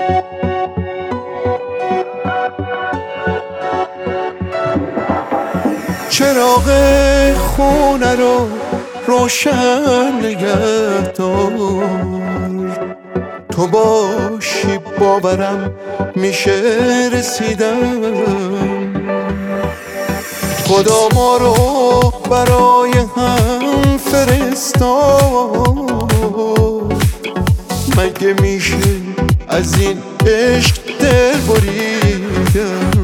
چراغ خونه رو روشن نگه دار، تو باشی باورم میشه رسیدم. خدا ما رو برای هم فرستاد، مگه میشه از این عشق دل بریدم.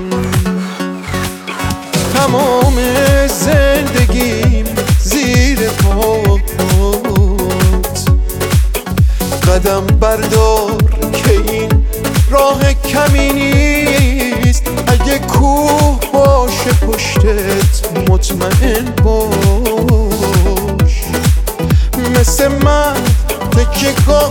تمام زندگیم زیر پات، قدم بردار که این راه کمی نیست. اگه کوه باشه پشتت مطمئن باش، مثل من تکیه‌گاه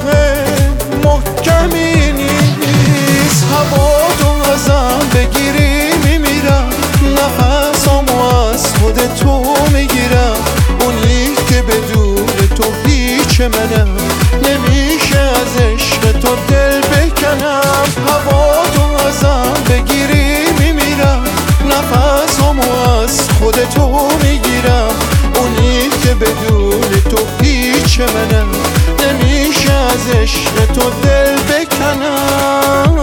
محکمی نیست. هوا تو ازم بگیری میمیرم، نفسامو از خود تو میگیرم. اونی که بدون تو هیچ منم، نمیشه از عشق تو دل بکنم. هوا تو ازم بگیری میمیرم، نفسامو از خود تو میگیرم. اونی که بدون تو هیچ منم، نمیشه از عشق تو دل بکنم.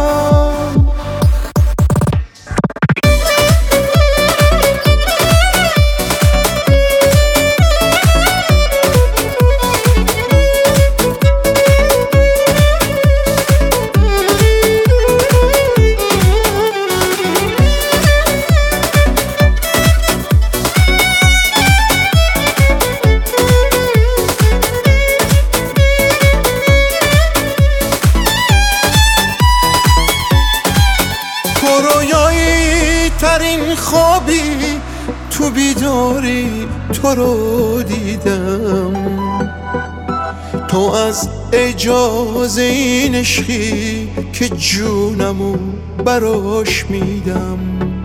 رویایی ترین خوابی تو بیداری تو رو دیدم. تو از اجازه این عشقی که جونمو براش میدم.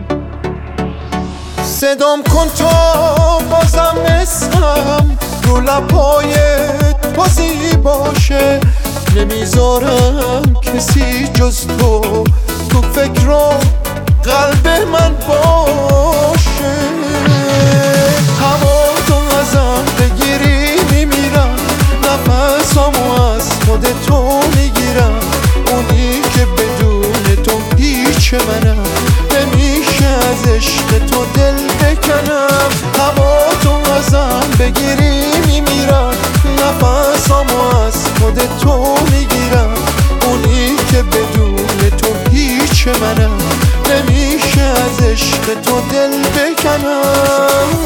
صدام کن تا بازم اسمم رو لبای تو زیباشه. نمیذارم کسی جز تو تو فکر و قلب من باشه. هوا تو ازم بگیری میمیرم، نفسامو از خود تو میگیرم. اونی که بدون تو هیچ منم، نمیشه از عشق تو دل بکنم. هوا تو ازم بگیری میمیرم، نفسامو از خود تو میگیرم. اونی که بدون تو هیچ منم، نمیشه از عشق تو دل بکنم.